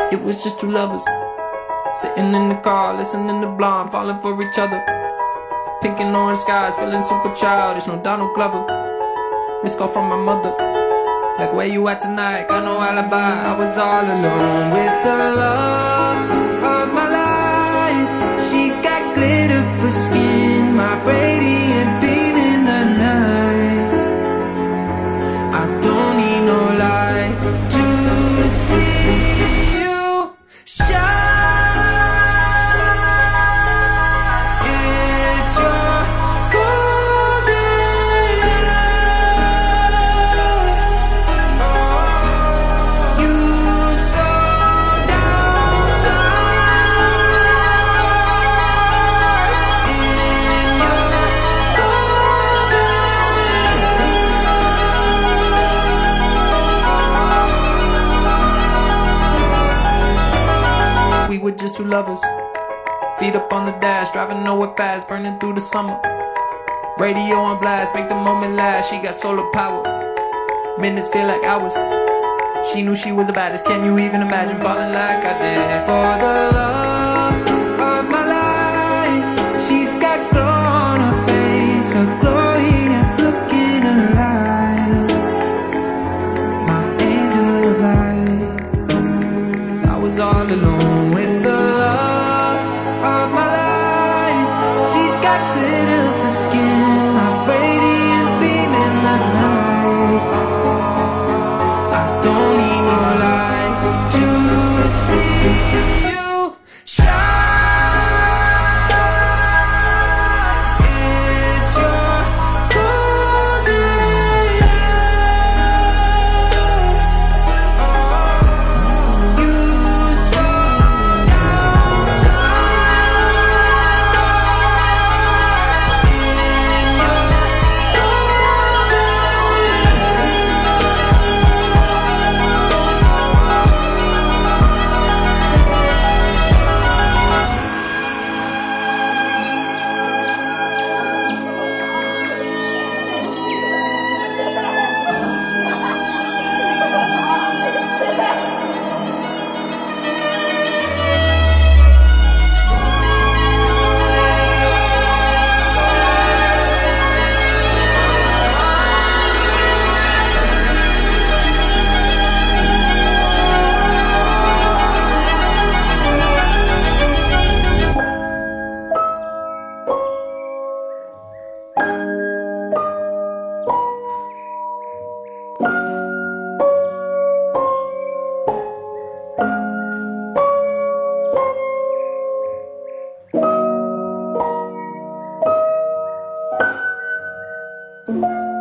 It was just two lovers sitting in the car, listening to Blonde, falling for each other. Pink and orange skies, feeling super childish. No Donald Glover. Missed call from my mother, like, where you at tonight? Got no alibi. I was all alone with the love of my life. She's got glitter for skin, my radiant beam in the night. I don't need no light to see you shine. We were just two lovers, feet up on the dash, driving nowhere fast, burning through the summer. Radio on blast, make the moment last. She got solar power, minutes feel like hours. She knew she was the baddest. Can you even imagine falling like I did? For the love of my life, she's got glow on her face, a glorious look in her eyes. My angel of light. I was all alone with the love of my life. She's got glitter for skin, my radiant beam in the night. I don't need no light to see you shine. It's your golden hour. You Thank you.